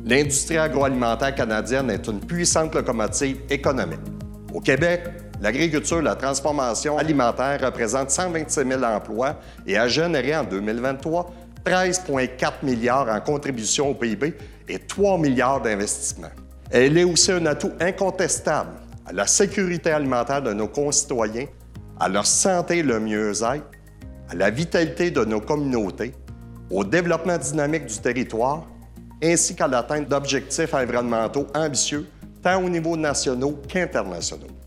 L'industrie agroalimentaire canadienne est une puissante locomotive économique. Au Québec, l'agriculture et la transformation alimentaire représentent 126 000 emplois et a généré en 2023 13,4 milliards en contribution au PIB et 3 milliards d'investissements. Elle est aussi un atout incontestable à la sécurité alimentaire de nos concitoyens, à leur santé et le mieux-être, à la vitalité de nos communautés, au développement dynamique du territoire, ainsi qu'à l'atteinte d'objectifs environnementaux ambitieux, tant au niveau national qu'international.